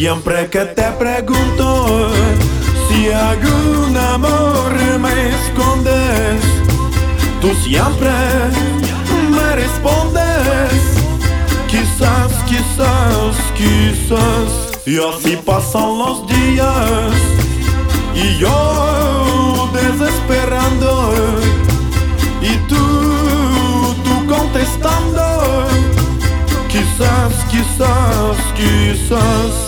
Siempre que te pregunto si algún amor me escondes, tú siempre me respondes quizás, quizás, quizás. Y así pasan los días y yo desesperando y tú contestando quizás, quizás, quizás.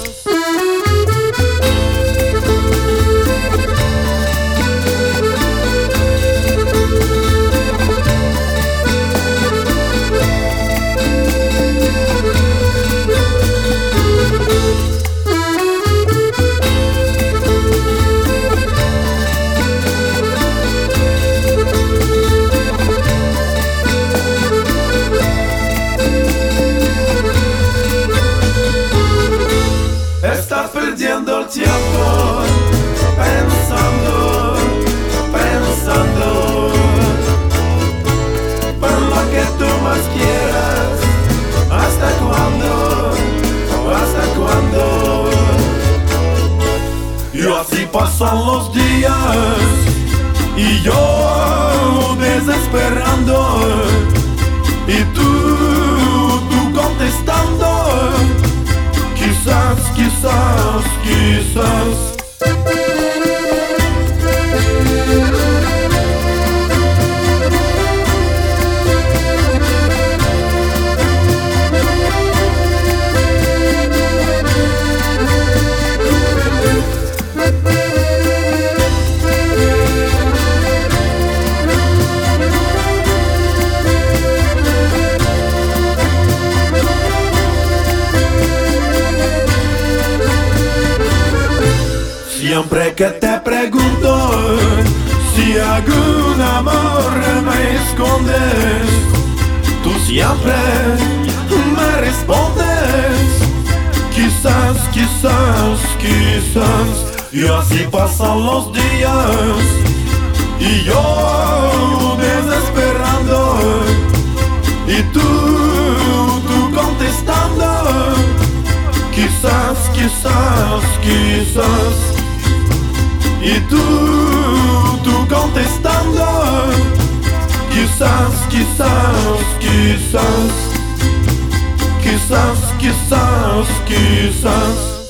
Estás perdiendo el tiempo pensando, pensando por lo que tú más quieras. ¿Hasta cuándo? ¿Hasta cuándo? Y así pasan los días y yo desesperando y tú contestando quizás, quizás, quizás. Siempre que te pregunto si algún amor me escondes, tú siempre me respondes quizás, quizás, quizás. Y así pasan los días y yo desesperando y tú contestando quizás, quizás, quizás. Y tú contestando quizás, quizás, quizás. Quizás, quizás, quizás.